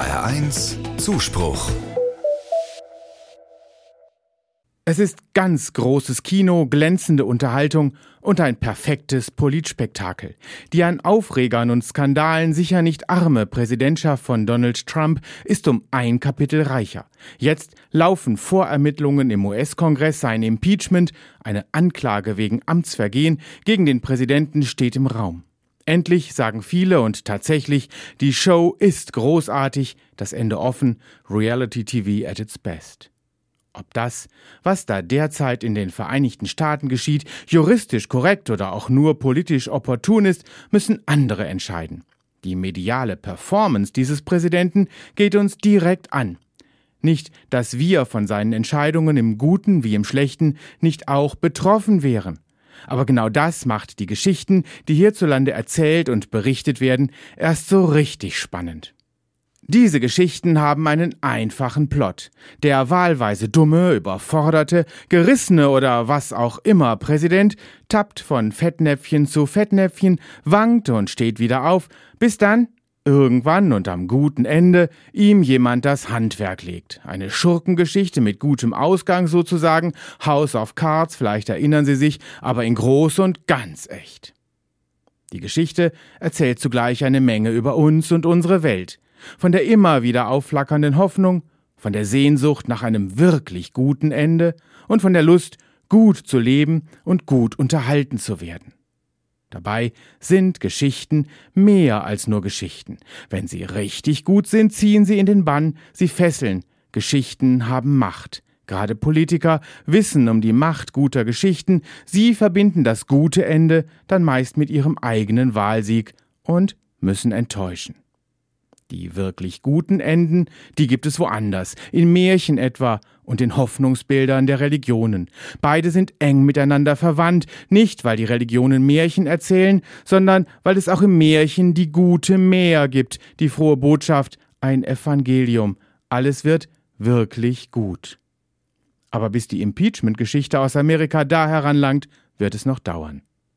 HR1 Zuspruch. Es ist ganz großes Kino, glänzende Unterhaltung und ein perfektes Politspektakel. Die an Aufregern und Skandalen sicher nicht arme Präsidentschaft von Donald Trump ist um ein Kapitel reicher. Jetzt laufen Vorermittlungen im US-Kongress, sein Impeachment, eine Anklage wegen Amtsvergehen gegen den Präsidenten steht im Raum. Endlich sagen viele und tatsächlich, die Show ist großartig, das Ende offen, Reality TV at its best. Ob das, was da derzeit in den Vereinigten Staaten geschieht, juristisch korrekt oder auch nur politisch opportun ist, müssen andere entscheiden. Die mediale Performance dieses Präsidenten geht uns direkt an. Nicht, dass wir von seinen Entscheidungen im Guten wie im Schlechten nicht auch betroffen wären. Aber genau das macht die Geschichten, die hierzulande erzählt und berichtet werden, erst so richtig spannend. Diese Geschichten haben einen einfachen Plot. Der wahlweise dumme, überforderte, gerissene oder was auch immer Präsident tappt von Fettnäpfchen zu Fettnäpfchen, wankt und steht wieder auf, bis dann, irgendwann und am guten Ende, ihm jemand das Handwerk legt. Eine Schurkengeschichte mit gutem Ausgang sozusagen, House of Cards, vielleicht erinnern Sie sich, aber in groß und ganz echt. Die Geschichte erzählt zugleich eine Menge über uns und unsere Welt. Von der immer wieder aufflackernden Hoffnung, von der Sehnsucht nach einem wirklich guten Ende und von der Lust, gut zu leben und gut unterhalten zu werden. Dabei sind Geschichten mehr als nur Geschichten. Wenn sie richtig gut sind, ziehen sie in den Bann, sie fesseln. Geschichten haben Macht. Gerade Politiker wissen um die Macht guter Geschichten. Sie verbinden das gute Ende dann meist mit ihrem eigenen Wahlsieg und müssen enttäuschen. Die wirklich guten Enden, die gibt es woanders, in Märchen etwa und in Hoffnungsbildern der Religionen. Beide sind eng miteinander verwandt, nicht weil die Religionen Märchen erzählen, sondern weil es auch im Märchen die gute Mär gibt, die frohe Botschaft, ein Evangelium. Alles wird wirklich gut. Aber bis die Impeachment-Geschichte aus Amerika da heranlangt, wird es noch dauern.